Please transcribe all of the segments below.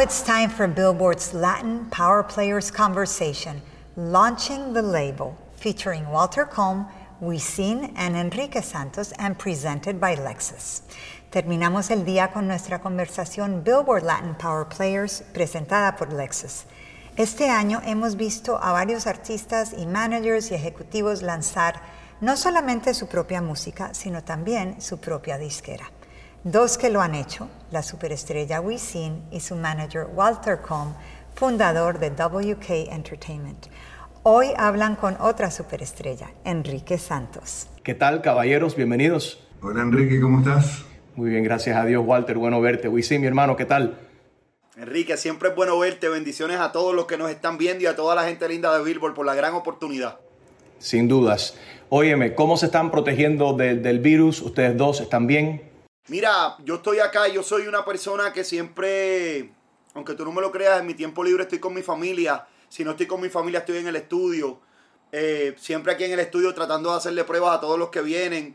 it's time for Billboard's Latin Power Players Conversation, launching the label, featuring Walter Colm, Wisin, and Enrique Santos, and presented by Lexus. Terminamos el día con nuestra conversación Billboard Latin Power Players, presentada por Lexus. Este año hemos visto a varios artistas y managers y ejecutivos lanzar no solamente su propia música, sino también su propia disquera. Dos que lo han hecho, la superestrella Wisin y su manager Walter Colm, fundador de WK Entertainment. Hoy hablan con otra superestrella, Enrique Santos. ¿Qué tal, caballeros? Bienvenidos. Hola, Enrique, ¿cómo estás? Muy bien, gracias a Dios, Walter. Bueno verte. Wisin, mi hermano, ¿qué tal? Enrique, siempre es bueno verte. Bendiciones a todos los que nos están viendo y a toda la gente linda de Billboard por la gran oportunidad. Sin dudas. Óyeme, ¿cómo se están protegiendo del virus? ¿Ustedes dos están bien? Mira, yo estoy acá, yo soy una persona que siempre, aunque tú no me lo creas, en mi tiempo libre estoy con mi familia. Si no estoy con mi familia, estoy en el estudio. Siempre aquí en el estudio tratando de hacerle pruebas a todos los que vienen.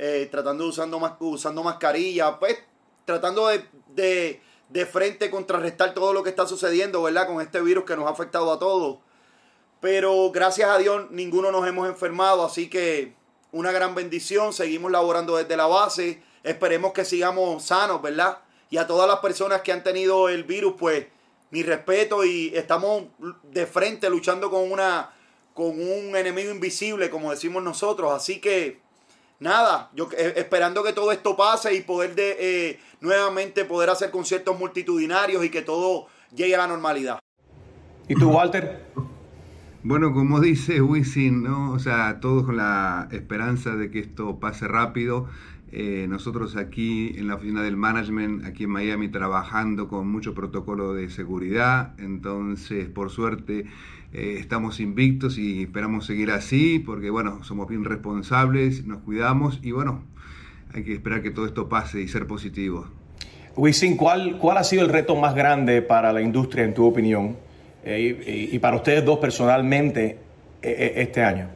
Usando mascarilla. Pues tratando de frente contrarrestar todo lo que está sucediendo, ¿verdad? Con este virus que nos ha afectado a todos. Pero gracias a Dios ninguno nos hemos enfermado. Así que una gran bendición. Seguimos laborando desde la base. Esperemos que sigamos sanos, ¿verdad? Y a todas las personas que han tenido el virus, pues, mi respeto, y estamos de frente luchando con un enemigo invisible, como decimos nosotros. Así que, nada, yo esperando que todo esto pase y poder nuevamente poder hacer conciertos multitudinarios y que todo llegue a la normalidad. ¿Y tú, Walter? Bueno, como dice Wisin, ¿no? O sea, todos con la esperanza de que esto pase rápido. Nosotros aquí en la oficina del management, aquí en Miami, trabajando con mucho protocolo de seguridad. Entonces, por suerte, estamos invictos y esperamos seguir así porque, bueno, somos bien responsables, nos cuidamos y, bueno, hay que esperar que todo esto pase y ser positivos. Wisin, ¿cuál ha sido el reto más grande para la industria, en tu opinión, y para ustedes dos personalmente este año?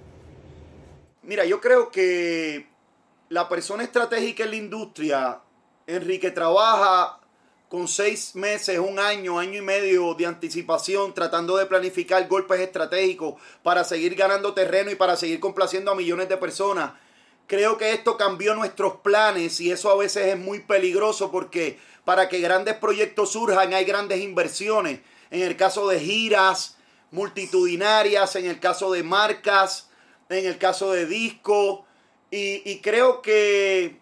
Mira, yo creo que la persona estratégica en la industria, Enrique, trabaja con 6 meses, un año y medio de anticipación, tratando de planificar golpes estratégicos para seguir ganando terreno y para seguir complaciendo a millones de personas. Creo que esto cambió nuestros planes y eso a veces es muy peligroso porque para que grandes proyectos surjan hay grandes inversiones. En el caso de giras multitudinarias, en el caso de marcas, en el caso de discos. Y creo que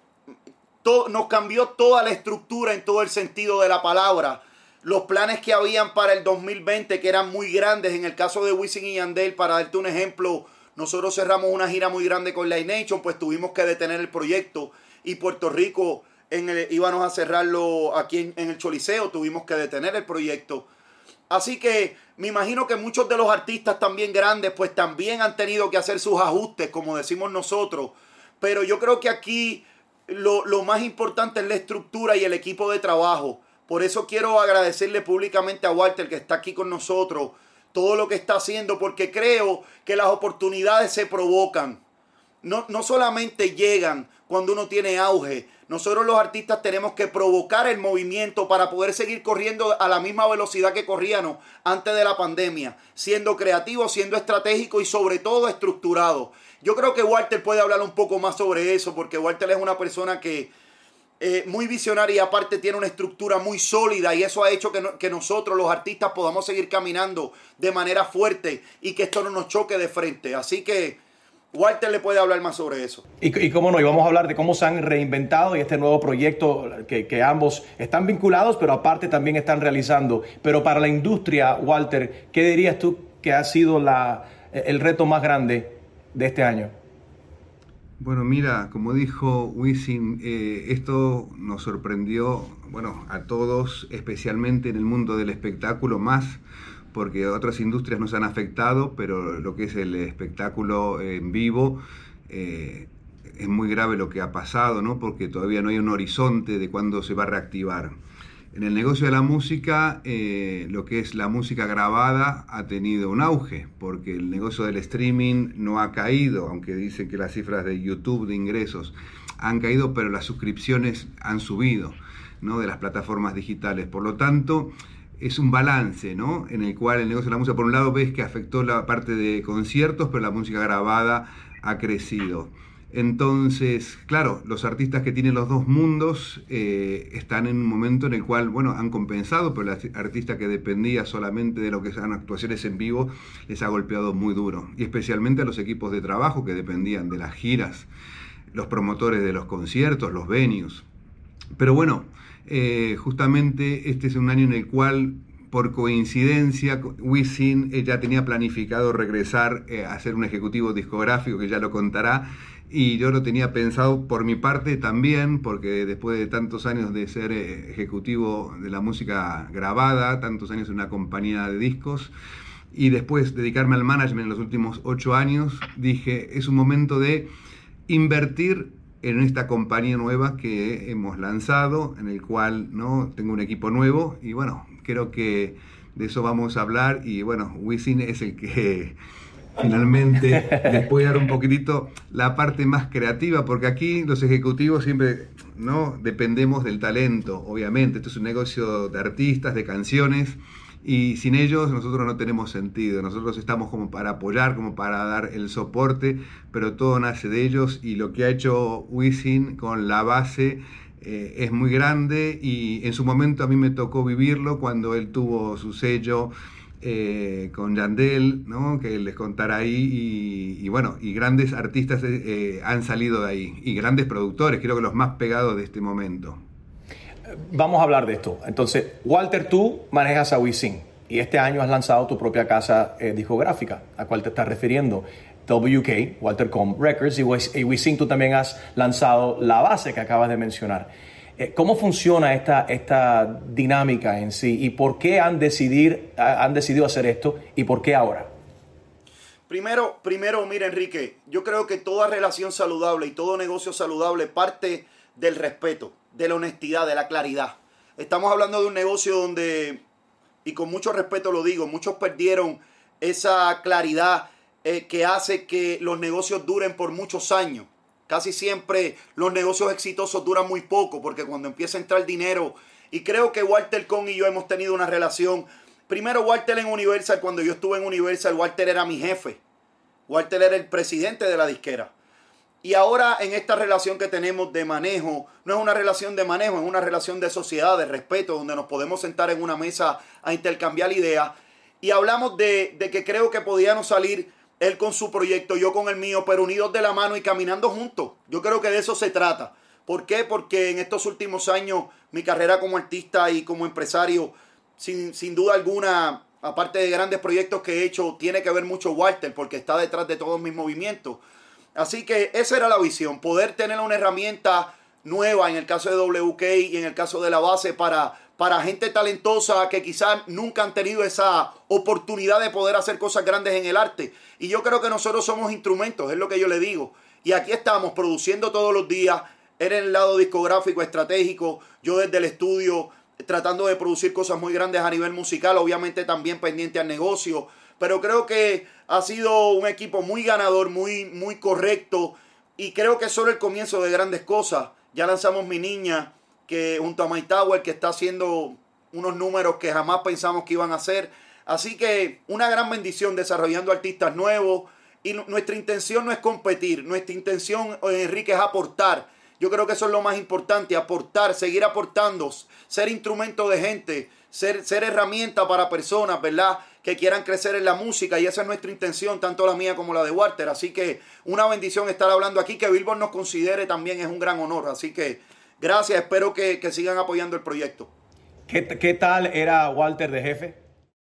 nos cambió toda la estructura en todo el sentido de la palabra. Los planes que habían para el 2020, que eran muy grandes, en el caso de Wisin y Yandel, para darte un ejemplo, nosotros cerramos una gira muy grande con Live Nation, pues tuvimos que detener el proyecto. Y Puerto Rico íbamos a cerrarlo aquí en el Choliseo, tuvimos que detener el proyecto. Así que me imagino que muchos de los artistas también grandes, pues también han tenido que hacer sus ajustes, como decimos nosotros. Pero yo creo que aquí lo más importante es la estructura y el equipo de trabajo. Por eso quiero agradecerle públicamente a Walter, que está aquí con nosotros, todo lo que está haciendo, porque creo que las oportunidades se provocan. No solamente llegan cuando uno tiene auge. Nosotros los artistas tenemos que provocar el movimiento para poder seguir corriendo a la misma velocidad que corríamos antes de la pandemia, siendo creativos, siendo estratégicos y sobre todo estructurados. Yo creo que Walter puede hablar un poco más sobre eso, porque Walter es una persona que muy visionaria y aparte tiene una estructura muy sólida, y eso ha hecho que nosotros los artistas podamos seguir caminando de manera fuerte y que esto no nos choque de frente. Así que Walter le puede hablar más sobre eso. Y cómo no, y vamos a hablar de cómo se han reinventado y este nuevo proyecto que ambos están vinculados, pero aparte también están realizando. Pero para la industria, Walter, ¿qué dirías tú que ha sido el reto más grande de este año? Bueno, mira, como dijo Wisin, esto nos sorprendió, bueno, a todos, especialmente en el mundo del espectáculo más, porque otras industrias nos han afectado, pero lo que es el espectáculo en vivo, es muy grave lo que ha pasado, ¿no? Porque todavía no hay un horizonte de cuándo se va a reactivar. En el negocio de la música, lo que es la música grabada ha tenido un auge, porque el negocio del streaming no ha caído, aunque dicen que las cifras de YouTube de ingresos han caído, pero las suscripciones han subido, ¿no? De las plataformas digitales. Por lo tanto, es un balance, ¿no? En el cual el negocio de la música, por un lado, ves que afectó la parte de conciertos, pero la música grabada ha crecido. Entonces, claro, los artistas que tienen los dos mundos están en un momento en el cual, bueno, han compensado, pero el artista que dependía solamente de lo que sean actuaciones en vivo les ha golpeado muy duro. Y especialmente a los equipos de trabajo que dependían de las giras, los promotores de los conciertos, los venues. Pero bueno, justamente este es un año en el cual, por coincidencia, Wisin ya tenía planificado regresar a ser un ejecutivo discográfico, que ya lo contará, y yo lo tenía pensado por mi parte también, porque después de tantos años de ser ejecutivo de la música grabada, tantos años en una compañía de discos, y después dedicarme al management en los últimos 8 años, dije, es un momento de invertir en esta compañía nueva que hemos lanzado, en el cual, ¿no?, tengo un equipo nuevo, y bueno, creo que de eso vamos a hablar, y bueno, Wisin es el que finalmente les puede dar un poquitito la parte más creativa, porque aquí los ejecutivos siempre, ¿no?, dependemos del talento, obviamente. Esto es un negocio de artistas, de canciones, y sin ellos nosotros no tenemos sentido. Nosotros estamos como para apoyar, como para dar el soporte, pero todo nace de ellos, y lo que ha hecho Wisin con La Base es muy grande, y en su momento a mí me tocó vivirlo cuando él tuvo su sello con Yandel, ¿no?, que les contará ahí, y bueno, y grandes artistas han salido de ahí, y grandes productores, creo que los más pegados de este momento. Vamos a hablar de esto. Entonces, Walter, tú manejas a Wisin y este año has lanzado tu propia casa discográfica, a cuál te estás refiriendo, WK, Walter Comb Records, y Wisin, tú también has lanzado La Base, que acabas de mencionar. ¿Cómo funciona esta dinámica en sí, y por qué han decidido hacer esto, y por qué ahora? Primero, mira, Enrique, yo creo que toda relación saludable y todo negocio saludable parte del respeto, de la honestidad, de la claridad. Estamos hablando de un negocio donde, y con mucho respeto lo digo, muchos perdieron esa claridad que hace que los negocios duren por muchos años. Casi siempre los negocios exitosos duran muy poco, porque cuando empieza a entrar dinero, y creo que Walter Comb y yo hemos tenido una relación. Primero, Walter en Universal, cuando yo estuve en Universal, Walter era mi jefe. Walter era el presidente de la disquera. Y ahora en esta relación que tenemos de manejo, no es una relación de manejo, es una relación de sociedad, de respeto, donde nos podemos sentar en una mesa a intercambiar ideas. Y hablamos de que creo que podíamos salir él con su proyecto, yo con el mío, pero unidos de la mano y caminando juntos. Yo creo que de eso se trata. ¿Por qué? Porque en estos últimos años mi carrera como artista y como empresario, sin duda alguna, aparte de grandes proyectos que he hecho, tiene que ver mucho Walter, porque está detrás de todos mis movimientos. Así que esa era la visión, poder tener una herramienta nueva en el caso de WK y en el caso de La Base para gente talentosa que quizás nunca han tenido esa oportunidad de poder hacer cosas grandes en el arte. Y yo creo que nosotros somos instrumentos, es lo que yo le digo. Y aquí estamos produciendo todos los días, él en el lado discográfico, estratégico, yo desde el estudio tratando de producir cosas muy grandes a nivel musical, obviamente también pendiente al negocio. Pero creo que ha sido un equipo muy ganador, muy correcto, y creo que es solo el comienzo de grandes cosas. Ya lanzamos Mi Niña, que junto a My Tower, que está haciendo unos números que jamás pensamos que iban a hacer. Así que una gran bendición desarrollando artistas nuevos, y nuestra intención no es competir, nuestra intención, Enrique, es aportar. Yo creo que eso es lo más importante, aportar, seguir aportando, ser instrumento de gente, ser herramienta para personas, ¿verdad?, que quieran crecer en la música, y esa es nuestra intención, tanto la mía como la de Walter. Así que una bendición estar hablando aquí, que Billboard nos considere también es un gran honor. Así que gracias, espero que sigan apoyando el proyecto. ¿Qué tal era Walter de jefe?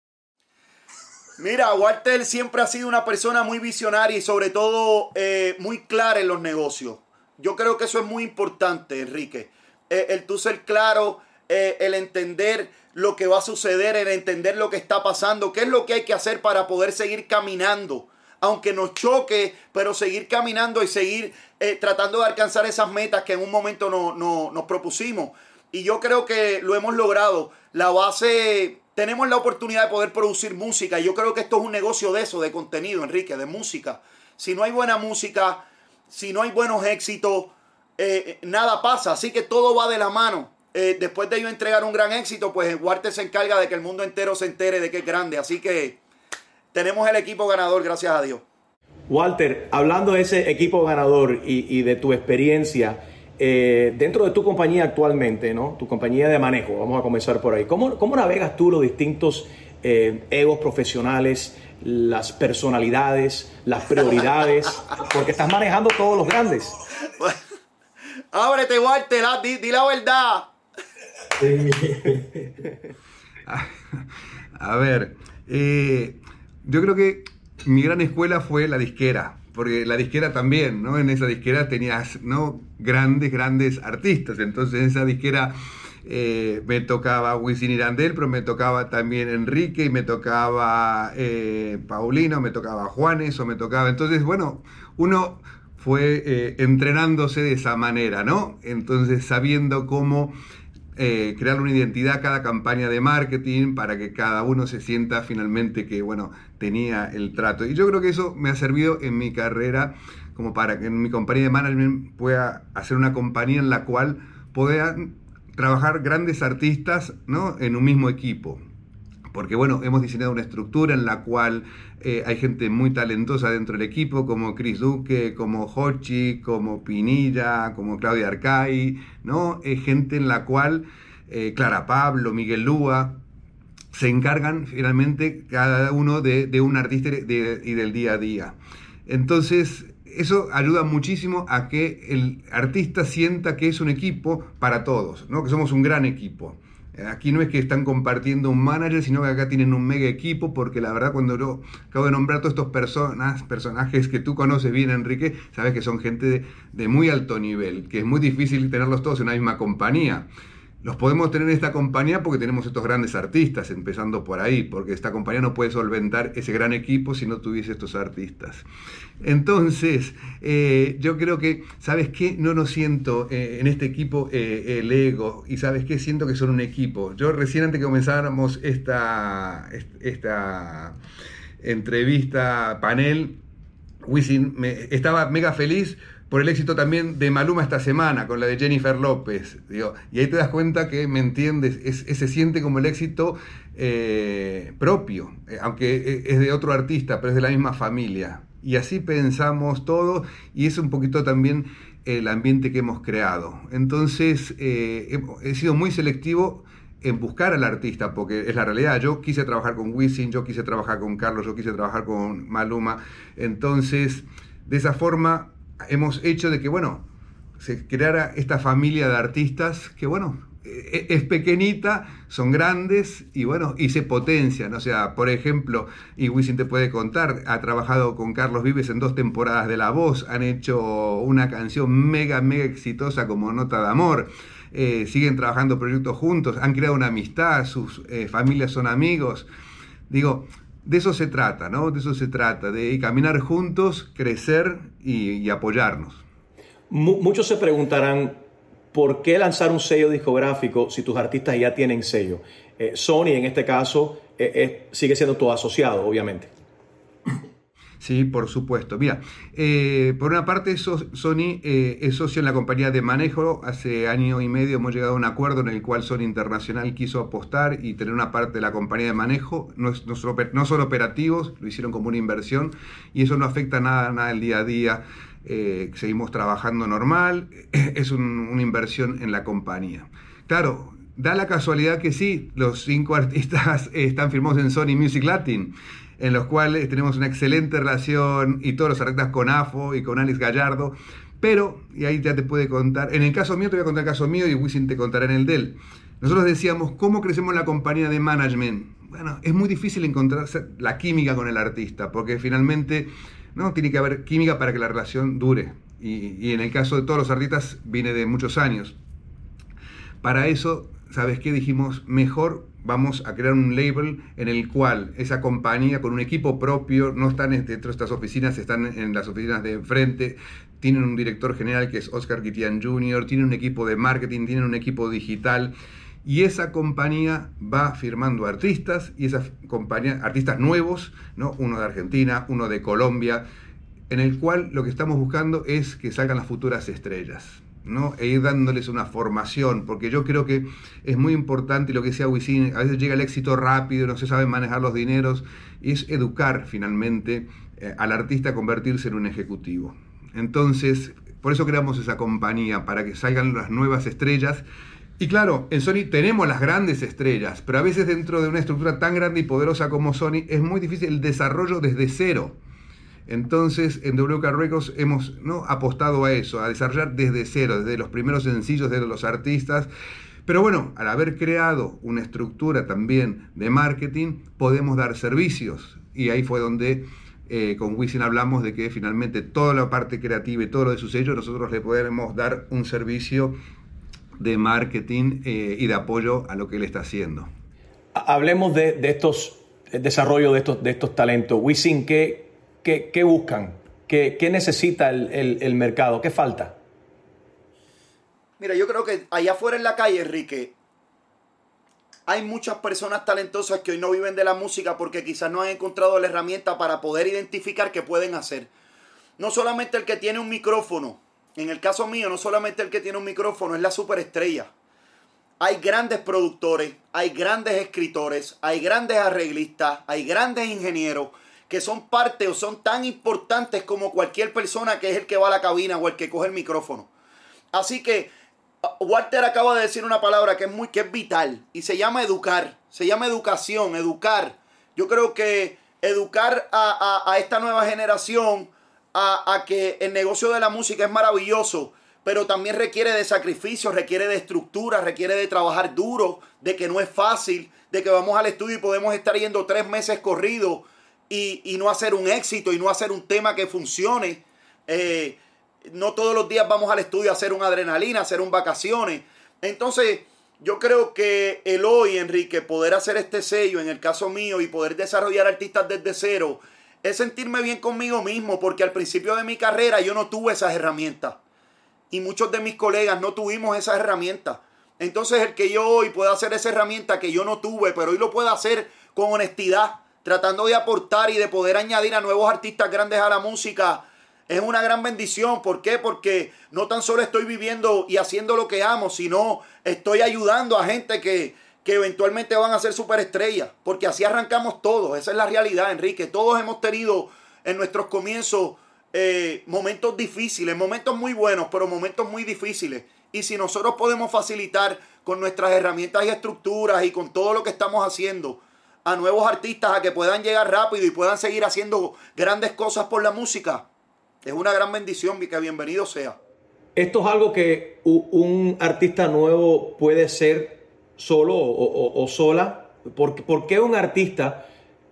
Mira, Walter siempre ha sido una persona muy visionaria y sobre todo muy clara en los negocios. Yo creo que eso es muy importante, Enrique. El tú ser claro, el entender lo que va a suceder, el entender lo que está pasando, qué es lo que hay que hacer para poder seguir caminando, aunque nos choque, pero seguir caminando y seguir tratando de alcanzar esas metas que en un momento nos propusimos. Y yo creo que lo hemos logrado. La Base, tenemos la oportunidad de poder producir música, y yo creo que esto es un negocio de eso, de contenido, Enrique, de música. Si no hay buena música, si no hay buenos éxitos, nada pasa. Así que todo va de la mano. después de ellos entregar un gran éxito, pues Walter se encarga de que el mundo entero se entere de que es grande. Así que tenemos el equipo ganador, gracias a Dios. Walter, hablando de ese equipo ganador y de tu experiencia dentro de tu compañía actualmente, ¿no? Tu compañía de manejo, vamos a comenzar por ahí. ¿Cómo navegas tú los distintos egos profesionales, las personalidades, las prioridades? Porque estás manejando todos los grandes. Ábrete, Walter, di la verdad. A ver, yo creo que mi gran escuela fue la disquera, porque la disquera también, ¿no? En esa disquera tenías, ¿no?, grandes artistas. Entonces en esa disquera me tocaba Wisin y Yandel, pero me tocaba también Enrique, y me tocaba Paulino, me tocaba Juanes, o me tocaba... Entonces, bueno, uno fue entrenándose de esa manera, ¿no? Entonces, sabiendo cómo crear una identidad cada campaña de marketing para que cada uno se sienta finalmente que, bueno, tenía el trato. Y yo creo que eso me ha servido en mi carrera como para que en mi compañía de management pueda hacer una compañía en la cual puedan trabajar grandes artistas, ¿no?, en un mismo equipo. Porque, bueno, hemos diseñado una estructura en la cual hay gente muy talentosa dentro del equipo, como Chris Duque, como Hochi, como Pinilla, como Claudia Arcay, ¿no? Gente en la cual Clara Pablo, Miguel Lúa, se encargan finalmente cada uno de un artista y del día a día. Entonces, eso ayuda muchísimo a que el artista sienta que es un equipo para todos, ¿no?, que somos un gran equipo. Aquí no es que están compartiendo un manager, sino que acá tienen un mega equipo, porque la verdad, cuando yo acabo de nombrar todos estos personajes que tú conoces bien, Enrique, sabes que son gente de muy alto nivel, que es muy difícil tenerlos todos en una misma compañía. Los podemos tener en esta compañía porque tenemos estos grandes artistas, empezando por ahí, porque esta compañía no puede solventar ese gran equipo si no tuviese estos artistas. Entonces, yo creo que, ¿sabes qué? No siento en este equipo el ego, y ¿sabes qué? Siento que son un equipo. Yo recién, antes que comenzáramos esta entrevista, panel, Wisin estaba mega feliz por el éxito también de Maluma esta semana, con la de Jennifer López. Digo, y ahí te das cuenta que, ¿me entiendes? Se siente como el éxito propio, aunque es de otro artista, pero es de la misma familia. Y así pensamos todos, y es un poquito también el ambiente que hemos creado. Entonces, he sido muy selectivo en buscar al artista, porque es la realidad. Yo quise trabajar con Wisin, yo quise trabajar con Carlos, yo quise trabajar con Maluma. Entonces, de esa forma hemos hecho de que, bueno, se creara esta familia de artistas que, bueno, es pequeñita, son grandes y, bueno, y se potencian. O sea, por ejemplo, y Wisin te puede contar, ha trabajado con Carlos Vives en 2 temporadas de La Voz, han hecho una canción mega exitosa como Nota de Amor, siguen trabajando proyectos juntos, han creado una amistad, sus familias son amigos. Digo, de eso se trata, ¿no? De eso se trata, de caminar juntos, crecer y apoyarnos. Muchos se preguntarán, ¿por qué lanzar un sello discográfico si tus artistas ya tienen sello? Sony, en este caso, sigue siendo tu asociado, obviamente. Sí, por supuesto. Mira, por una parte Sony es socio en la compañía de manejo. Hace año y medio hemos llegado a un acuerdo en el cual Sony Internacional quiso apostar y tener una parte de la compañía de manejo. No son operativos, lo hicieron como una inversión, y eso no afecta nada el día a día. Seguimos trabajando normal, es una inversión en la compañía. Claro, da la casualidad que sí, los 5 artistas están firmados en Sony Music Latin, en los cuales tenemos una excelente relación, y todos los artistas con AFO y con Alex Gallardo. Pero, y ahí ya te puede contar, en el caso mío te voy a contar el caso mío y Wisin te contará en el de él. Nosotros decíamos, ¿cómo crecemos la compañía de management? Bueno, es muy difícil encontrar la química con el artista, porque finalmente, ¿no?, tiene que haber química para que la relación dure. Y en el caso de todos los artistas viene de muchos años. Para eso, ¿sabes qué? Dijimos, mejor vamos a crear un label en el cual esa compañía, con un equipo propio, no están dentro de estas oficinas, están en las oficinas de enfrente, tienen un director general que es Oscar Guitián Jr., tienen un equipo de marketing, tienen un equipo digital, y esa compañía va firmando artistas, y esa compañía, artistas nuevos, ¿no?, uno de Argentina, uno de Colombia, en el cual lo que estamos buscando es que salgan las futuras estrellas. ¿no? E ir dándoles una formación, porque yo creo que es muy importante lo que decía Wisin, a veces llega el éxito rápido, no se saben manejar los dineros, y es educar finalmente al artista a convertirse en un ejecutivo. Entonces, por eso creamos esa compañía, para que salgan las nuevas estrellas. Y claro, en Sony tenemos las grandes estrellas, pero a veces dentro de una estructura tan grande y poderosa como Sony es muy difícil el desarrollo desde cero. Entonces en WK Records hemos, ¿no?, apostado a eso, a desarrollar desde cero, desde los primeros sencillos, desde los artistas. Pero bueno, al haber creado una estructura también de marketing, podemos dar servicios. Y ahí fue donde con Wisin hablamos de que finalmente toda la parte creativa y todo lo de su sello, nosotros le podemos dar un servicio de marketing y de apoyo a lo que él está haciendo. Hablemos de estos, el desarrollo de estos talentos. Wisin, ¿qué buscan? ¿Qué necesita el mercado? ¿Qué falta? Mira, yo creo que allá afuera en la calle, Enrique, hay muchas personas talentosas que hoy no viven de la música porque quizás no han encontrado la herramienta para poder identificar qué pueden hacer. No solamente el que tiene un micrófono, en el caso mío, no solamente el que tiene un micrófono es la superestrella. Hay grandes productores, hay grandes escritores, hay grandes arreglistas, hay grandes ingenieros que son parte o son tan importantes como cualquier persona que es el que va a la cabina o el que coge el micrófono. Así que Walter acaba de decir una palabra que es vital y se llama educar, se llama educación, educar. Yo creo que educar a esta nueva generación a que el negocio de la música es maravilloso, pero también requiere de sacrificios, requiere de estructura, requiere de trabajar duro, de que no es fácil, de que vamos al estudio y podemos estar yendo 3 meses corridos y no hacer un éxito y no hacer un tema que funcione. No todos los días vamos al estudio a hacer un adrenalina, a hacer un vacaciones. Entonces, yo creo que el hoy, Enrique, poder hacer este sello, en el caso mío, y poder desarrollar artistas desde cero, es sentirme bien conmigo mismo, porque al principio de mi carrera yo no tuve esas herramientas. Y muchos de mis colegas no tuvimos esas herramientas. Entonces, el que yo hoy pueda hacer esa herramienta que yo no tuve, pero hoy lo puedo hacer con honestidad, tratando de aportar y de poder añadir a nuevos artistas grandes a la música, es una gran bendición. ¿Por qué? Porque no tan solo estoy viviendo y haciendo lo que amo, sino estoy ayudando a gente que eventualmente van a ser superestrellas. Porque así arrancamos todos. Esa es la realidad, Enrique. Todos hemos tenido en nuestros comienzos momentos difíciles, momentos muy buenos, pero momentos muy difíciles. Y si nosotros podemos facilitar con nuestras herramientas y estructuras y con todo lo que estamos haciendo a nuevos artistas a que puedan llegar rápido y puedan seguir haciendo grandes cosas por la música, es una gran bendición, que bienvenido sea. ¿Esto es algo que un artista nuevo puede ser solo o sola? ¿Por qué un artista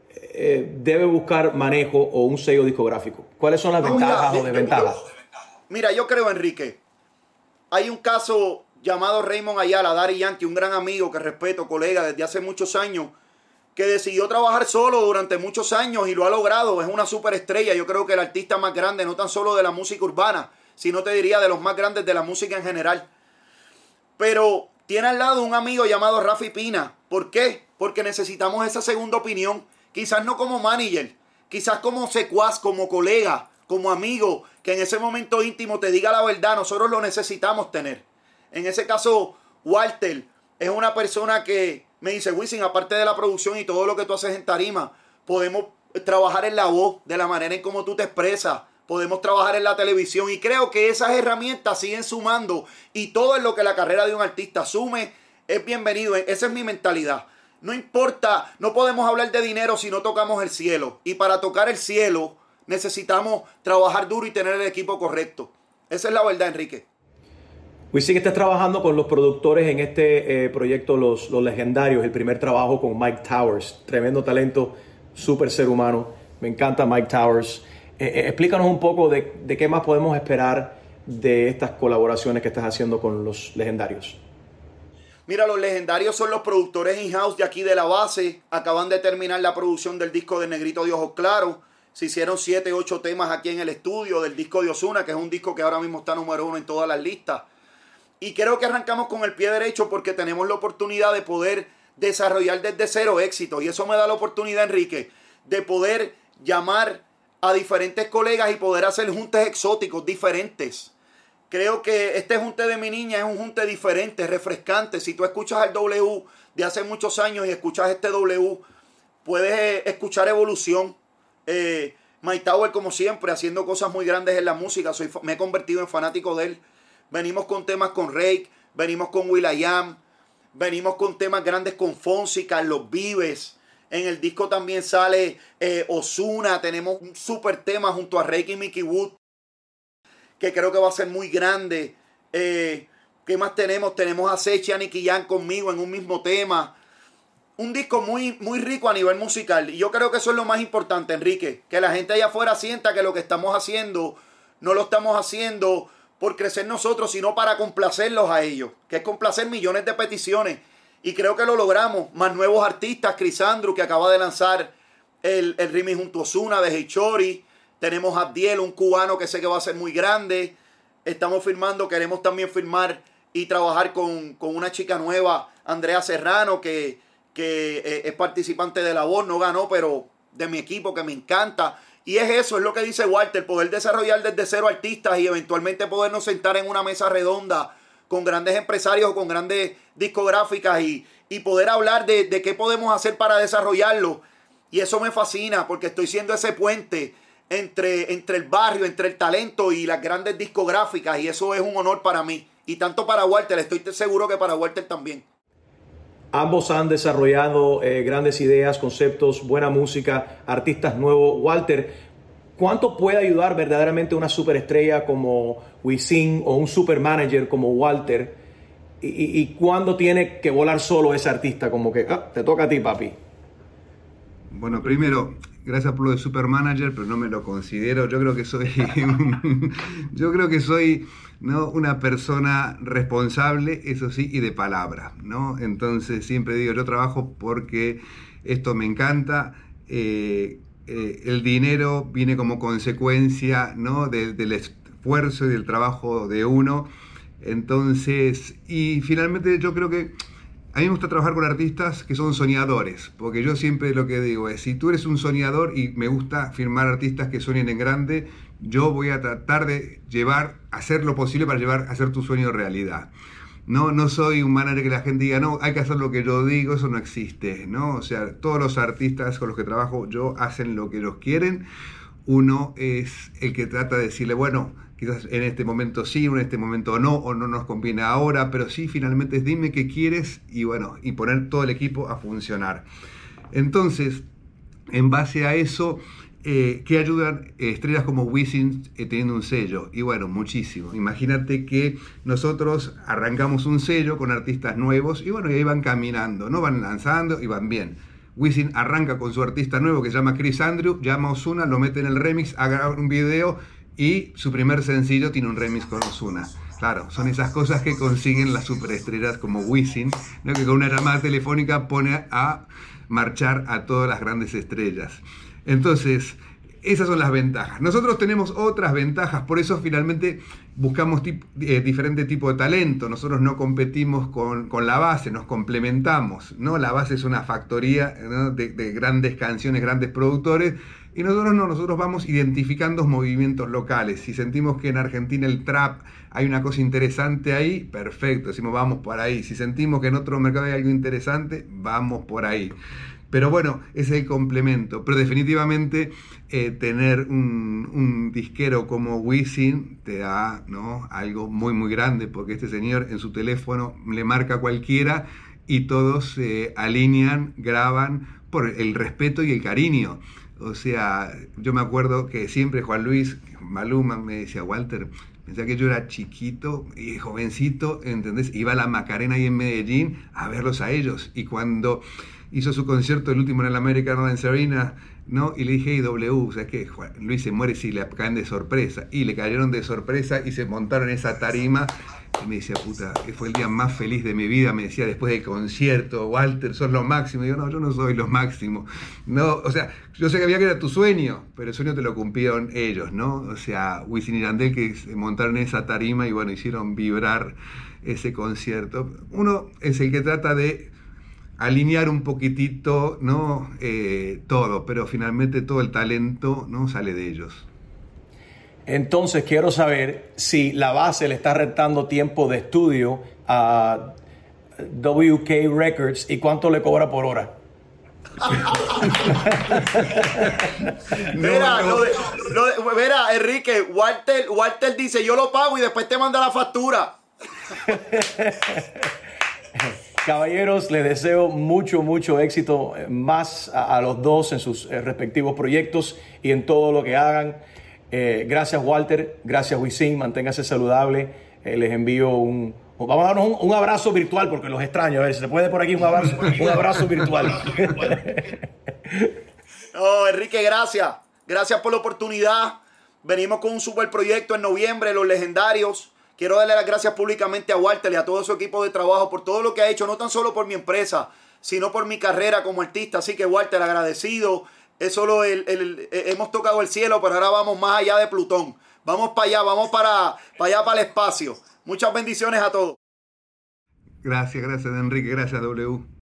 debe buscar manejo o un sello discográfico? ¿Cuáles son las ventajas o desventajas? Mira, yo creo, Enrique, hay un caso llamado Raymond Ayala, Daddy Yankee, un gran amigo que respeto, colega desde hace muchos años, que decidió trabajar solo durante muchos años y lo ha logrado. Es una superestrella. Yo creo que el artista más grande, no tan solo de la música urbana, sino te diría de los más grandes de la música en general. Pero tiene al lado un amigo llamado Rafi Pina. ¿Por qué? Porque necesitamos esa segunda opinión. Quizás no como manager, quizás como secuaz, como colega, como amigo, que en ese momento íntimo te diga la verdad. Nosotros lo necesitamos tener. En ese caso, Walter es una persona que me dice: Wisin, aparte de la producción y todo lo que tú haces en tarima, podemos trabajar en la voz, de la manera en cómo tú te expresas, podemos trabajar en la televisión, y creo que esas herramientas siguen sumando, y todo en lo que la carrera de un artista sume es bienvenido. Esa es mi mentalidad. No importa, no podemos hablar de dinero si no tocamos el cielo, y para tocar el cielo necesitamos trabajar duro y tener el equipo correcto. Esa es la verdad, Enrique. Wisin, que estás trabajando con los productores en este proyecto Los Legendarios, el primer trabajo con Myke Towers, tremendo talento, súper ser humano, me encanta Myke Towers. Explícanos un poco de qué más podemos esperar de estas colaboraciones que estás haciendo con Los Legendarios. Mira, Los Legendarios son los productores in-house de aquí de la base. Acaban de terminar la producción del disco de Negrito de Ojos Claros. Se hicieron 7, 8 temas aquí en el estudio del disco de Ozuna, que es un disco que ahora mismo está número 1 en todas las listas. Y creo que arrancamos con el pie derecho porque tenemos la oportunidad de poder desarrollar desde cero éxito. Y eso me da la oportunidad, Enrique, de poder llamar a diferentes colegas y poder hacer juntes exóticos diferentes. Creo que este junte de mi niña es un junte diferente, refrescante. Si tú escuchas el W de hace muchos años y escuchas este W, puedes escuchar evolución. Mike Tower, como siempre, haciendo cosas muy grandes en la música. Me he convertido en fanático de él. Venimos con temas con Rake, venimos con will.i.am, venimos con temas grandes con Fonsi, Carlos Vives. En el disco también sale Ozuna. Tenemos un super tema junto a Rake y Mickey Wood, que creo que va a ser muy grande. ¿Qué más tenemos? Tenemos a Sechi y a Nicky Jam conmigo en un mismo tema. Un disco muy, muy rico a nivel musical. Y yo creo que eso es lo más importante, Enrique. Que la gente allá afuera sienta que lo que estamos haciendo no lo estamos haciendo por crecer nosotros, sino para complacerlos a ellos. Que es complacer millones de peticiones. Y creo que lo logramos. Más nuevos artistas. Chris Andrew, que acaba de lanzar el remix junto a Ozuna de Hey Chori. Tenemos a Abdiel, un cubano que sé que va a ser muy grande. Estamos firmando, queremos también firmar y trabajar con una chica nueva, Andrea Serrano, que es participante de La Voz, no ganó, pero de mi equipo, que me encanta. Y es eso, es lo que dice Walter, poder desarrollar desde cero artistas y eventualmente podernos sentar en una mesa redonda con grandes empresarios, con grandes discográficas y poder hablar de qué podemos hacer para desarrollarlo. Y eso me fascina porque estoy siendo ese puente entre el barrio, entre el talento y las grandes discográficas, y eso es un honor para mí. Y tanto para Walter, estoy seguro que para Walter también. Ambos han desarrollado grandes ideas, conceptos, buena música, artistas nuevos. Walter, ¿cuánto puede ayudar verdaderamente una superestrella como Wisin o un supermanager como Walter? ¿Y cuándo tiene que volar solo ese artista? Como que, te toca a ti, papi. Bueno, primero, gracias por lo de supermanager, pero no me lo considero. Yo creo que soy ¿no? una persona responsable, eso sí, y de palabra, ¿no? Entonces siempre digo, yo trabajo porque esto me encanta. El dinero viene como consecuencia, ¿no? del esfuerzo y del trabajo de uno. Entonces, y finalmente yo creo que a mí me gusta trabajar con artistas que son soñadores, porque yo siempre lo que digo es, si tú eres un soñador y me gusta firmar artistas que sueñen en grande, yo voy a tratar de hacer lo posible para hacer tu sueño realidad. No soy un manager que la gente diga, no, hay que hacer lo que yo digo, eso no existe, ¿no? O sea, todos los artistas con los que trabajo yo hacen lo que ellos quieren. Uno es el que trata de decirle, bueno, quizás en este momento sí, en este momento no, o no nos conviene ahora, pero sí, finalmente es dime qué quieres y bueno, y poner todo el equipo a funcionar. Entonces, en base a eso, ¿qué ayudan estrellas como Wisin teniendo un sello? Y bueno, muchísimo. Imagínate que nosotros arrancamos un sello con artistas nuevos y bueno, y ahí van caminando, ¿no? Van lanzando y van bien. Wisin arranca con su artista nuevo que se llama Chris Andrew, llama a Ozuna, lo mete en el remix, haga un video y su primer sencillo tiene un remix con Ozuna. Claro, son esas cosas que consiguen las superestrellas como Wisin, ¿no? Que con una llamada telefónica pone a marchar a todas las grandes estrellas. Entonces, esas son las ventajas. Nosotros tenemos otras ventajas, por eso finalmente buscamos diferente tipo de talento. Nosotros no competimos con la base, nos complementamos, ¿no? La base es una factoría, ¿no? de grandes canciones, grandes productores, y nosotros no, nosotros vamos identificando movimientos locales. Si sentimos que en Argentina el trap hay una cosa interesante ahí, perfecto, decimos vamos por ahí. Si sentimos que en otro mercado hay algo interesante, vamos por ahí. Pero bueno, ese es el complemento. Pero definitivamente tener un disquero como Wisin te da, ¿no? algo muy muy grande, porque este señor en su teléfono le marca a cualquiera y todos se alinean, graban por el respeto y el cariño. O sea, yo me acuerdo que siempre Juan Luis Maluma me decía, Walter, pensaba que yo era chiquito y jovencito, ¿entendés? Iba a la Macarena ahí en Medellín a verlos a ellos. Y cuando hizo su concierto, el último en el American Airlines Arena, ¿no? Y le dije, hey, W, ¿sabes qué? Juan Luis se muere si le caen de sorpresa. Y le cayeron de sorpresa y se montaron en esa tarima. Y me decía, puta, fue el día más feliz de mi vida. Me decía después del concierto, Walter, sos lo máximo. Y yo, no, yo no soy lo máximo. No, o sea, yo sabía que era tu sueño, pero el sueño te lo cumplieron ellos, ¿no? O sea, Wisin y Yandel que se montaron en esa tarima y bueno, hicieron vibrar ese concierto. Uno es el que trata de alinear un poquitito, ¿no? Todo, pero finalmente todo el talento, ¿no? sale de ellos. Entonces quiero saber si la base le está restando tiempo de estudio a WK Records y cuánto le cobra por hora. Mira, Enrique, Walter dice, yo lo pago y después te manda la factura. Caballeros, les deseo mucho éxito más a los dos en sus respectivos proyectos y en todo lo que hagan. Gracias, Walter. Gracias, Wisin. Manténgase saludable. Les envío vamos a darnos un abrazo virtual porque los extraño. A ver, si se puede por aquí un abrazo virtual. No, Enrique, gracias. Gracias por la oportunidad. Venimos con un super proyecto en noviembre, Los Legendarios. Quiero darle las gracias públicamente a Walter y a todo su equipo de trabajo por todo lo que ha hecho, no tan solo por mi empresa, sino por mi carrera como artista. Así que, Walter, agradecido. Es solo hemos tocado el cielo, pero ahora vamos más allá de Plutón. Vamos para allá, vamos para allá, para el espacio. Muchas bendiciones a todos. Gracias, Enrique. Gracias, W.